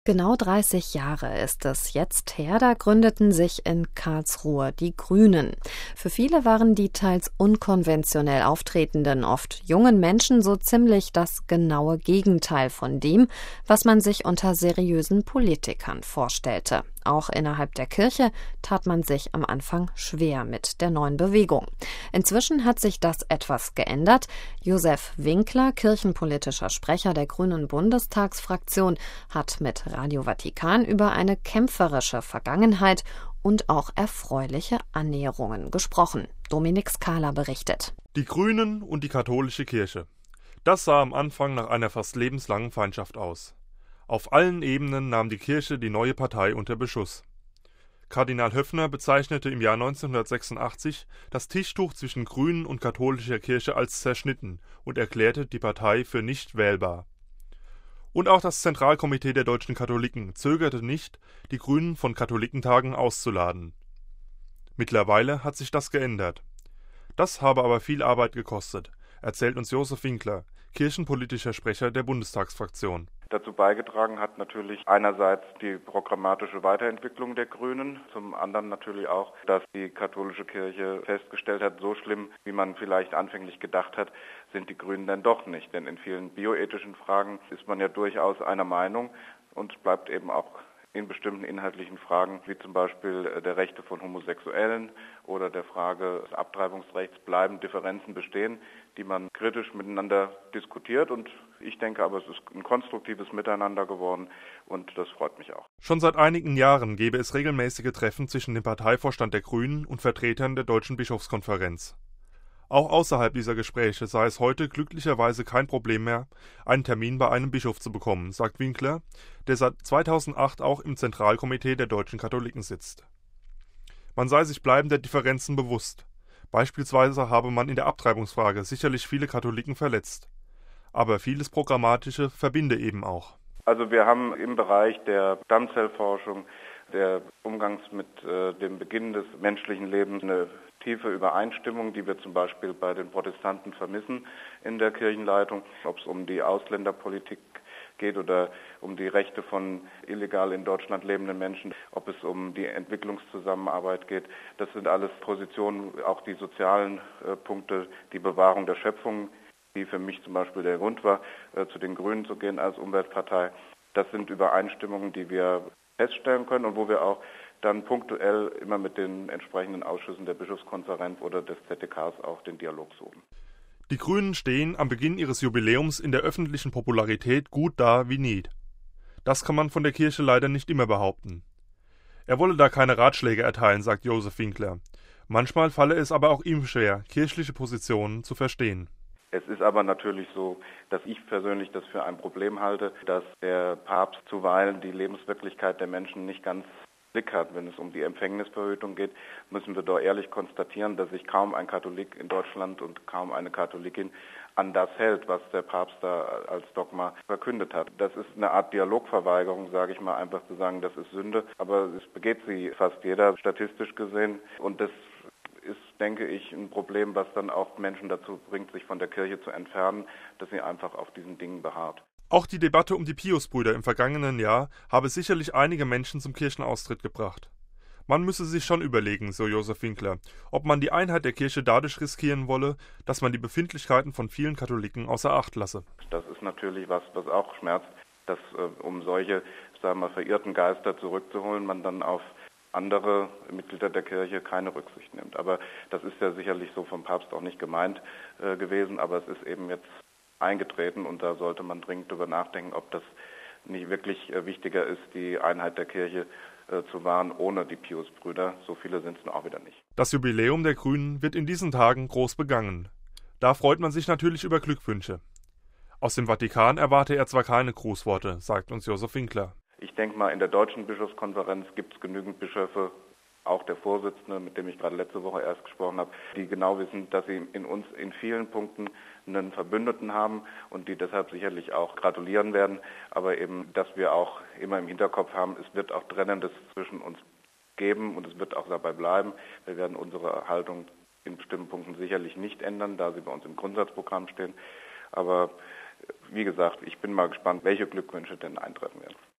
Genau 30 Jahre ist es jetzt her, da gründeten sich in Karlsruhe die Grünen. Für viele waren die teils unkonventionell auftretenden, oft jungen Menschen so ziemlich das genaue Gegenteil von dem, was man sich unter seriösen Politikern vorstellte. Auch innerhalb der Kirche tat man sich am Anfang schwer mit der neuen Bewegung. Inzwischen hat sich das etwas geändert. Josef Winkler, kirchenpolitischer Sprecher der Grünen Bundestagsfraktion, hat mit Radio Vatikan über eine kämpferische Vergangenheit und auch erfreuliche Annäherungen gesprochen. Dominik Skala berichtet. Die Grünen und die katholische Kirche. Das sah am Anfang nach einer fast lebenslangen Feindschaft aus. Auf allen Ebenen nahm die Kirche die neue Partei unter Beschuss. Kardinal Höffner bezeichnete im Jahr 1986 das Tischtuch zwischen Grünen und katholischer Kirche als zerschnitten und erklärte die Partei für nicht wählbar. Und auch das Zentralkomitee der deutschen Katholiken zögerte nicht, die Grünen von Katholikentagen auszuladen. Mittlerweile hat sich das geändert. Das habe aber viel Arbeit gekostet, erzählt uns Josef Winkler, kirchenpolitischer Sprecher der Bundestagsfraktion. Dazu beigetragen hat natürlich einerseits die programmatische Weiterentwicklung der Grünen, zum anderen natürlich auch, dass die katholische Kirche festgestellt hat, so schlimm, wie man vielleicht anfänglich gedacht hat, sind die Grünen dann doch nicht. Denn in vielen bioethischen Fragen ist man ja durchaus einer Meinung und bleibt eben auch in bestimmten inhaltlichen Fragen, wie zum Beispiel der Rechte von Homosexuellen oder der Frage des Abtreibungsrechts, bleiben Differenzen bestehen, die man kritisch miteinander diskutiert. Und ich denke aber, es ist ein konstruktives Miteinander geworden und das freut mich auch. Schon seit einigen Jahren gäbe es regelmäßige Treffen zwischen dem Parteivorstand der Grünen und Vertretern der Deutschen Bischofskonferenz. Auch außerhalb dieser Gespräche sei es heute glücklicherweise kein Problem mehr, einen Termin bei einem Bischof zu bekommen, sagt Winkler, der seit 2008 auch im Zentralkomitee der deutschen Katholiken sitzt. Man sei sich bleibender Differenzen bewusst. Beispielsweise habe man in der Abtreibungsfrage sicherlich viele Katholiken verletzt. Aber vieles Programmatische verbinde eben auch. Also wir haben im Bereich der Stammzellforschung, der Umgangs mit dem Beginn des menschlichen Lebens eine tiefe Übereinstimmung, die wir zum Beispiel bei den Protestanten vermissen in der Kirchenleitung, ob es um die Ausländerpolitik geht oder um die Rechte von illegal in Deutschland lebenden Menschen, ob es um die Entwicklungszusammenarbeit geht. Das sind alles Positionen, auch die sozialen Punkte, die Bewahrung der Schöpfung, die für mich zum Beispiel der Grund war, zu den Grünen zu gehen als Umweltpartei. Das sind Übereinstimmungen, die wir feststellen können und wo wir auch dann punktuell immer mit den entsprechenden Ausschüssen der Bischofskonferenz oder des ZDKs auch den Dialog suchen. Die Grünen stehen am Beginn ihres Jubiläums in der öffentlichen Popularität gut da wie nie. Das kann man von der Kirche leider nicht immer behaupten. Er wolle da keine Ratschläge erteilen, sagt Josef Winkler. Manchmal falle es aber auch ihm schwer, kirchliche Positionen zu verstehen. Es ist aber natürlich so, dass ich persönlich das für ein Problem halte, dass der Papst zuweilen die Lebenswirklichkeit der Menschen nicht ganz im Blick hat. Wenn es um die Empfängnisverhütung geht, müssen wir doch ehrlich konstatieren, dass sich kaum ein Katholik in Deutschland und kaum eine Katholikin an das hält, was der Papst da als Dogma verkündet hat. Das ist eine Art Dialogverweigerung, sage ich mal, einfach zu sagen, das ist Sünde, aber es begeht sie fast jeder, statistisch gesehen, und das ist, denke ich, ein Problem, was dann auch Menschen dazu bringt, sich von der Kirche zu entfernen, dass sie einfach auf diesen Dingen beharrt. Auch die Debatte um die Piusbrüder im vergangenen Jahr habe sicherlich einige Menschen zum Kirchenaustritt gebracht. Man müsse sich schon überlegen, so Josef Winkler, ob man die Einheit der Kirche dadurch riskieren wolle, dass man die Befindlichkeiten von vielen Katholiken außer Acht lasse. Das ist natürlich was auch schmerzt, dass um solche, sagen wir, verirrten Geister zurückzuholen, man dann auf andere Mitglieder der Kirche keine Rücksicht nimmt. Aber das ist ja sicherlich so vom Papst auch nicht gemeint gewesen, aber es ist eben jetzt eingetreten und da sollte man dringend drüber nachdenken, ob das nicht wirklich wichtiger ist, die Einheit der Kirche zu wahren ohne die Piusbrüder. So viele sind es nun auch wieder nicht. Das Jubiläum der Grünen wird in diesen Tagen groß begangen. Da freut man sich natürlich über Glückwünsche. Aus dem Vatikan erwarte er zwar keine Grußworte, sagt uns Josef Winkler. Ich denke mal, in der Deutschen Bischofskonferenz gibt es genügend Bischöfe, auch der Vorsitzende, mit dem ich gerade letzte Woche erst gesprochen habe, die genau wissen, dass sie in uns in vielen Punkten einen Verbündeten haben und die deshalb sicherlich auch gratulieren werden. Aber eben, dass wir auch immer im Hinterkopf haben, es wird auch Trennendes zwischen uns geben und es wird auch dabei bleiben. Wir werden unsere Haltung in bestimmten Punkten sicherlich nicht ändern, da sie bei uns im Grundsatzprogramm stehen. Aber wie gesagt, ich bin mal gespannt, welche Glückwünsche denn eintreffen werden.